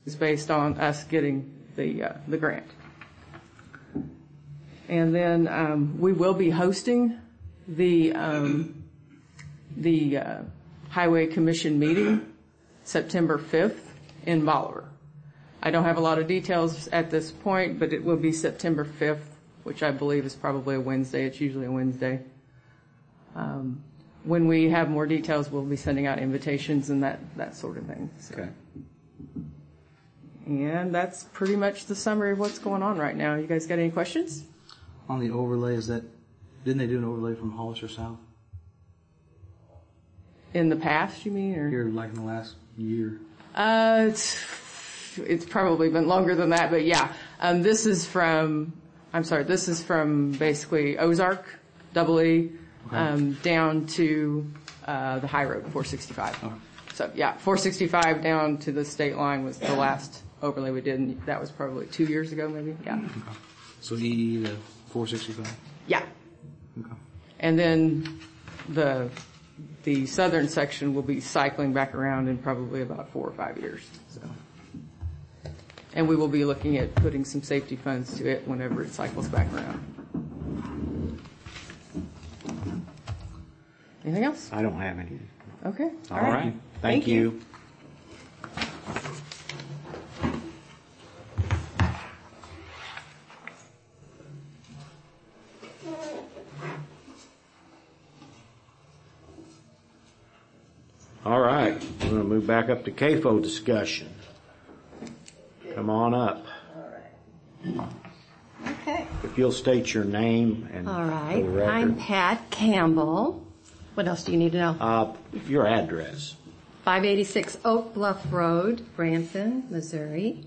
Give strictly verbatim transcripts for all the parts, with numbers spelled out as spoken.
is based on us getting the uh, the grant. And then um, we will be hosting the um, the uh, Highway Commission meeting September fifth in Bolivar. I don't have a lot of details at this point, but it will be September fifth, which I believe is probably a Wednesday. It's usually a Wednesday. Um, when we have more details, we'll be sending out invitations and that, that sort of thing. So. Okay. And that's pretty much the summary of what's going on right now. You guys got any questions? On the overlay, is that, didn't they do an overlay from Hollister South? In the past, you mean? Or? Here, like in the last year? Uh, it's, it's probably been longer than that, but yeah. Um, this is from, I'm sorry, this is from basically Ozark, Double E, okay. um, down to, uh, the high road, four sixty-five. Okay. So yeah, four sixty-five down to the state line was the last overlay we did, and that was probably two years ago, maybe. Yeah. Okay. So E to four sixty-five. Yeah. Okay. And then the the southern section will be cycling back around in probably about four or five years. So, and we will be looking at putting some safety funds to it whenever it cycles back around. Anything else? I don't have any. Okay. All, All right. right. Thank, Thank you. you. All right, we're going to move back up to C A F O discussion. Come on up. All right. Okay. If you'll state your name and All right. for the record. I'm Pat Campbell. What else do you need to know? Uh, your address. five eighty-six Oak Bluff Road, Branson, Missouri.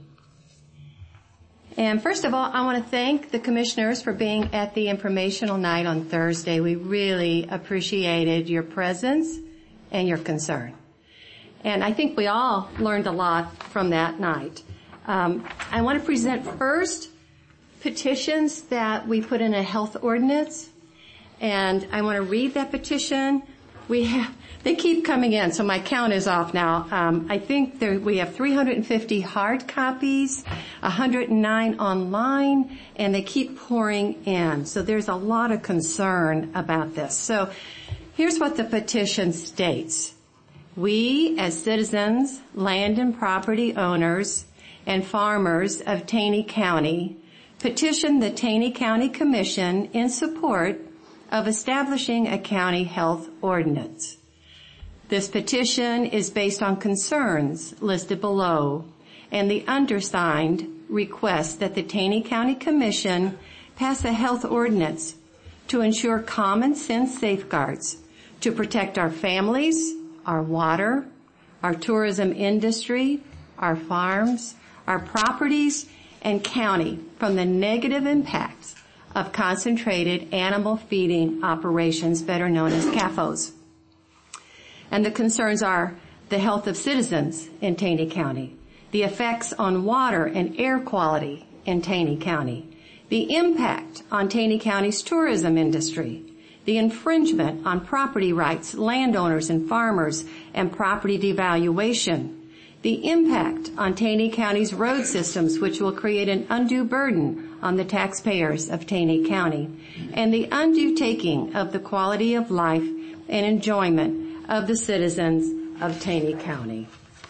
And first of all, I want to thank the commissioners for being at the informational night on Thursday. We really appreciated your presence and your concern. And I think we all learned a lot from that night. Um, I want to present first petitions that we put in a health ordinance. And I want to read that petition. We have, they keep coming in, so my count is off now. Um, I think there, we have three hundred fifty hard copies, one hundred nine online, and they keep pouring in. So there's a lot of concern about this. So here's what the petition states. We, as citizens, land and property owners, and farmers of Taney County, petition the Taney County Commission in support of establishing a county health ordinance. This petition is based on concerns listed below, and the undersigned requests that the Taney County Commission pass a health ordinance to ensure common sense safeguards to protect our families, our water, our tourism industry, our farms, our properties, and county from the negative impacts of concentrated animal feeding operations, better known as C A F Os. And the concerns are the health of citizens in Taney County, the effects on water and air quality in Taney County, the impact on Taney County's tourism industry, the infringement on property rights, landowners and farmers, and property devaluation, the impact on Taney County's road systems, which will create an undue burden on the taxpayers of Taney County, and the undue taking of the quality of life and enjoyment of the citizens of Taney County.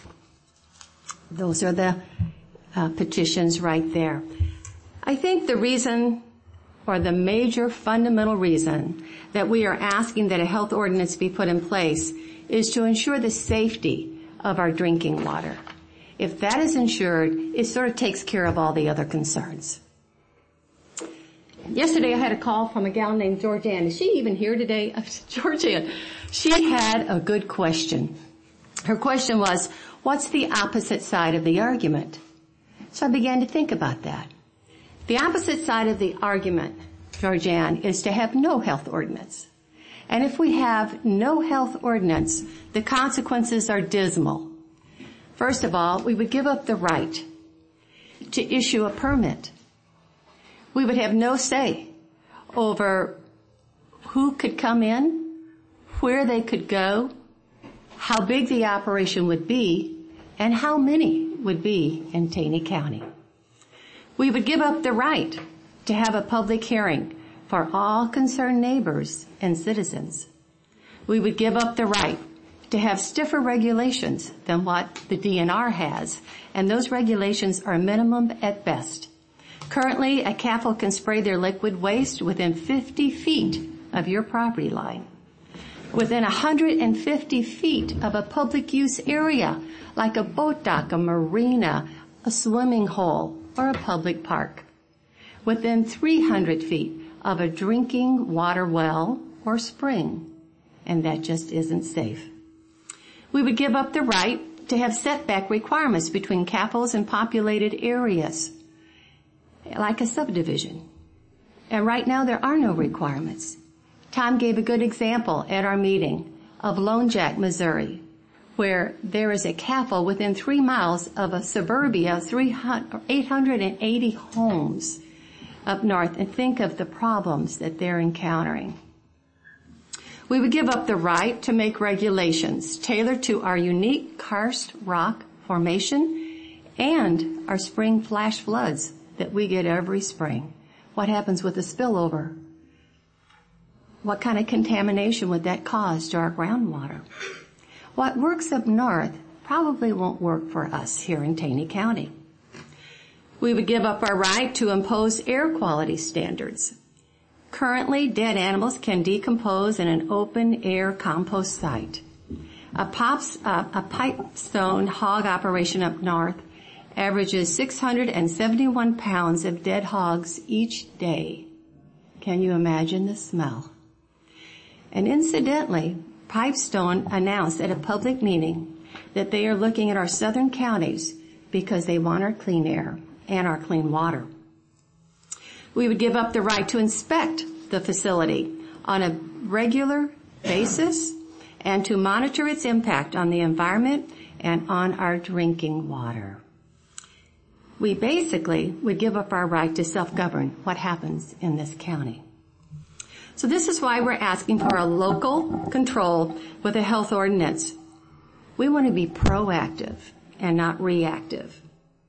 Those are the uh, petitions right there. I think the reason, or the major fundamental reason, that we are asking that a health ordinance be put in place is to ensure the safety of our drinking water. If that is ensured, it sort of takes care of all the other concerns. Yesterday I had a call from a gal named Georgianne. Is she even here today? Georgianne. She had a good question. Her question was, what's the opposite side of the argument? So I began to think about that. The opposite side of the argument, Georgianne, is to have no health ordinance. And if we have no health ordinance, the consequences are dismal. First of all, we would give up the right to issue a permit. We would have no say over who could come in, where they could go, how big the operation would be, and how many would be in Taney County. We would give up the right to have a public hearing for all concerned neighbors and citizens. We would give up the right to have stiffer regulations than what the D N R has, and those regulations are minimum at best. Currently, a C A F O can spray their liquid waste within fifty feet of your property line, within one hundred fifty feet of a public use area like a boat dock, a marina, a swimming hole, or a public park, within three hundred feet of a drinking water well or spring, and that just isn't safe. We would give up the right to have setback requirements between C A F Os and populated areas, like a subdivision. And right now there are no requirements. Tom gave a good example at our meeting of Lone Jack, Missouri, where there is a C A F O within three miles of a suburbia, eight hundred eighty homes up north, and think of the problems that they're encountering. We would give up the right to make regulations tailored to our unique karst rock formation and our spring flash floods that we get every spring. What happens with the spillover? What kind of contamination would that cause to our groundwater? What works up north probably won't work for us here in Taney County. We would give up our right to impose air quality standards. Currently, dead animals can decompose in an open-air compost site. A, pops, uh, a Pipestone hog operation up north averages six hundred seventy-one pounds of dead hogs each day. Can you imagine the smell? And incidentally, Pipestone announced at a public meeting that they are looking at our southern counties because they want our clean air and our clean water. We would give up the right to inspect the facility on a regular basis and to monitor its impact on the environment and on our drinking water. We basically would give up our right to self-govern what happens in this county. So this is why we're asking for a local control with a health ordinance. We want to be proactive and not reactive.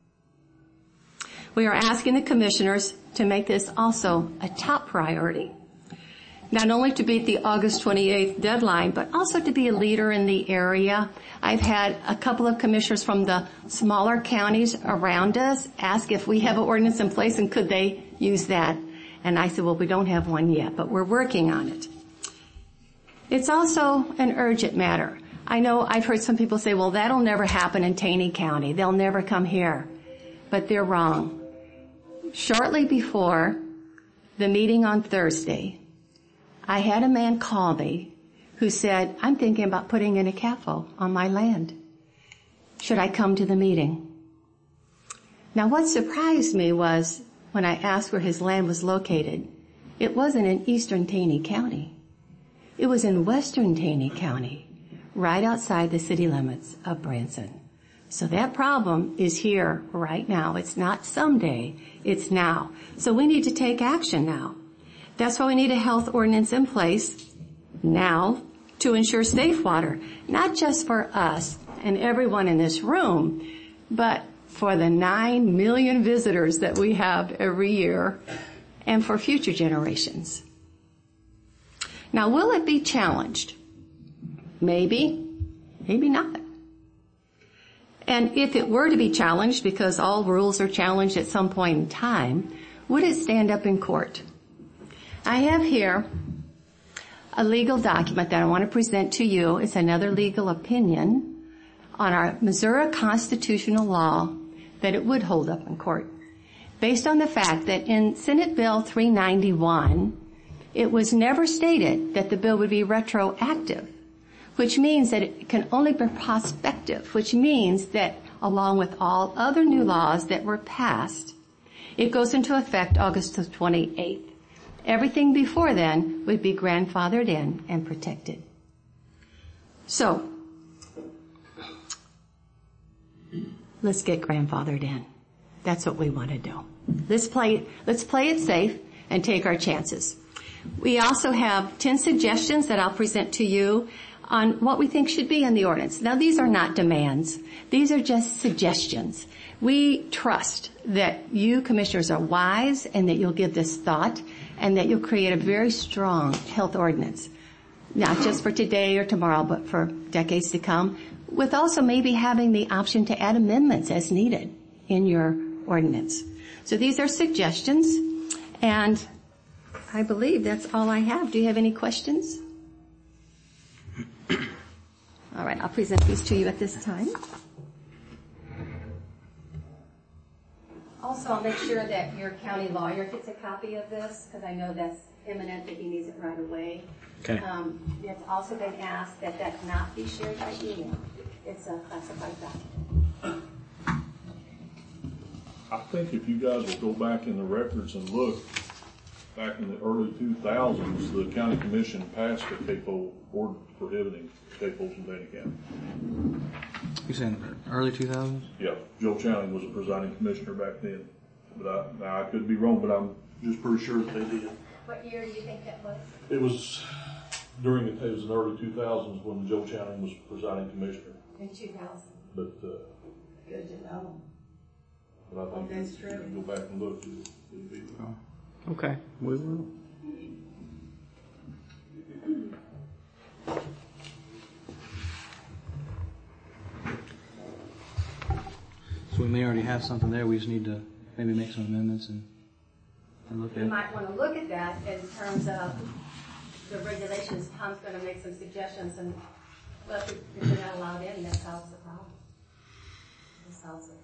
We are asking the commissioners to make this also a top priority, not only to beat the August twenty-eighth deadline, but also to be a leader in the area. I've had a couple of commissioners from the smaller counties around us ask if we have an ordinance in place and could they use that. And I said, well, we don't have one yet, but we're working on it. It's also an urgent matter. I know I've heard some people say, well, that'll never happen in Taney County. They'll never come here. But they're wrong. Shortly before the meeting on Thursday, I had a man call me who said, I'm thinking about putting in a C A F O on my land. Should I come to the meeting? Now, what surprised me was when I asked where his land was located, it wasn't in eastern Taney County. It was in western Taney County, right outside the city limits of Branson. So that problem is here right now. It's not someday, it's now. So we need to take action now. That's why we need a health ordinance in place now to ensure safe water, not just for us and everyone in this room, but for the nine million visitors that we have every year and for future generations. Now, will it be challenged? Maybe, maybe not. And if it were to be challenged, because all rules are challenged at some point in time, would it stand up in court? I have here a legal document that I want to present to you. It's another legal opinion on our Missouri constitutional law that it would hold up in court, based on the fact that in Senate Bill three ninety-one, it was never stated that the bill would be retroactive, which means that it can only be prospective, which means that along with all other new laws that were passed, it goes into effect August twenty-eighth. Everything before then would be grandfathered in and protected. So, let's get grandfathered in. That's what we want to do. Let's play, let's play it safe and take our chances. We also have ten suggestions that I'll present to you on what we think should be in the ordinance. Now, these are not demands. These are just suggestions. We trust that you commissioners are wise and that you'll give this thought and that you'll create a very strong health ordinance, not just for today or tomorrow, but for decades to come, with also maybe having the option to add amendments as needed in your ordinance. So these are suggestions, and I believe that's all I have. Do you have any questions? All right, I'll present these to you at this time. Also, I'll make sure that your county lawyer gets a copy of this, because I know that's imminent, that he needs it right away. Okay. Um, it's also been asked that that not be shared by email. It's a classified document. I think if you guys will go back in the records and look, back in the early two thousands, the county commission passed a C A F O ordinance prohibiting C A F Os in Taney County. You saying early two thousands? Yeah, Joe Channing was a presiding commissioner back then. But I, now I could be wrong, but I'm just pretty sure that they did. What year do you think that was? It was during the, it was in the early two thousands when Joe Channing was presiding commissioner. In two thousand. But, uh, Good to know. but I think Oh, that's if true. you go back and look, it, it'd be. Okay, we will. So we may already have something there. We just need to maybe make some amendments and, and look at You it. might want to look at that in terms of the regulations. Tom's going to make some suggestions, and well, if if you're not allowed in, that solves the problem. That solves it.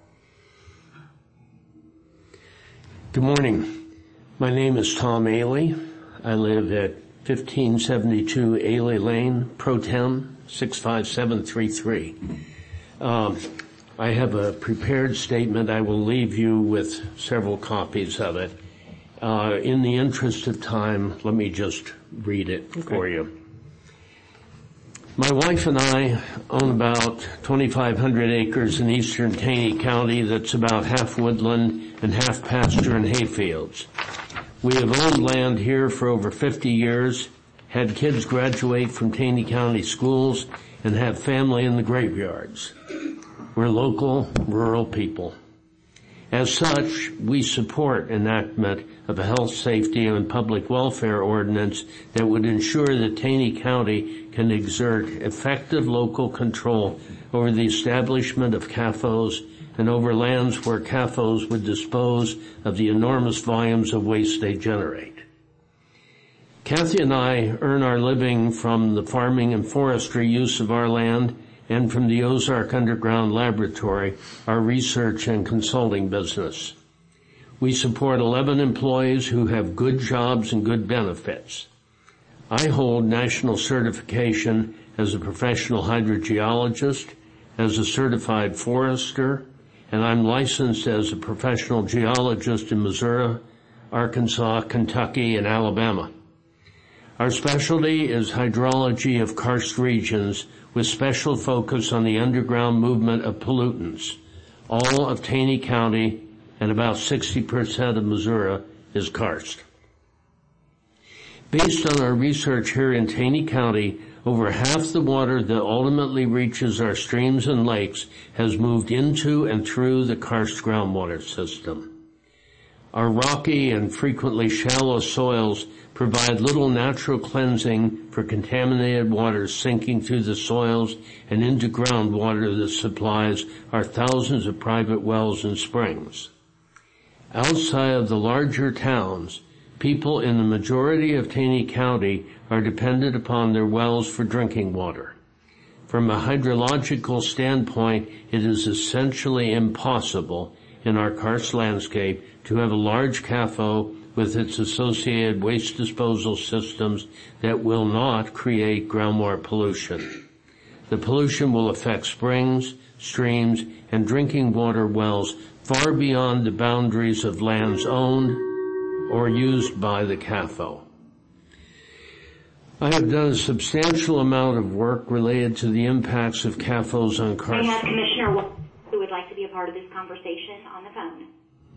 Good morning. My name is Tom Ailey. I live at fifteen seventy-two Ailey Lane, Pro Tem, six five seven three three. Um, I have a prepared statement. I will leave you with several copies of it. Uh, in the interest of time, let me just read it okay. for you. My wife and I own about twenty-five hundred acres in eastern Taney County that's about half woodland and half pasture and hayfields. We have owned land here for over fifty years, had kids graduate from Taney County schools, and have family in the graveyards. We're local, rural people. As such, we support enactment of a health, safety, and public welfare ordinance that would ensure that Taney County can exert effective local control over the establishment of C A F Os and over lands where C A F Os would dispose of the enormous volumes of waste they generate. Kathy and I earn our living from the farming and forestry use of our land and from the Ozark Underground Laboratory, our research and consulting business. We support eleven employees who have good jobs and good benefits. I hold national certification as a professional hydrogeologist, as a certified forester, and I'm licensed as a professional geologist in Missouri, Arkansas, Kentucky, and Alabama. Our specialty is hydrology of karst regions with special focus on the underground movement of pollutants. All of Taney County and about sixty percent of Missouri is karst. Based on our research here in Taney County, over half the water that ultimately reaches our streams and lakes has moved into and through the karst groundwater system. Our rocky and frequently shallow soils provide little natural cleansing for contaminated water sinking through the soils and into groundwater that supplies our thousands of private wells and springs. Outside of the larger towns, people in the majority of Taney County are dependent upon their wells for drinking water. From a hydrological standpoint, it is essentially impossible in our karst landscape to have a large C A F O with its associated waste disposal systems that will not create groundwater pollution. The pollution will affect springs, streams, and drinking water wells far beyond the boundaries of lands owned or used by the C A F O. I have done a substantial amount of work related to the impacts of C A F Os on karst. I have Commissioner who would like to be a part of this conversation on the phone.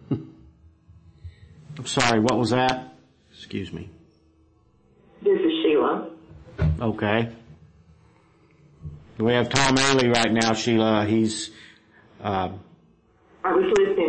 I'm sorry, what was that? Excuse me. This is Sheila. Okay. We have Tom Ailey right now, Sheila. He's, uh, I was listening.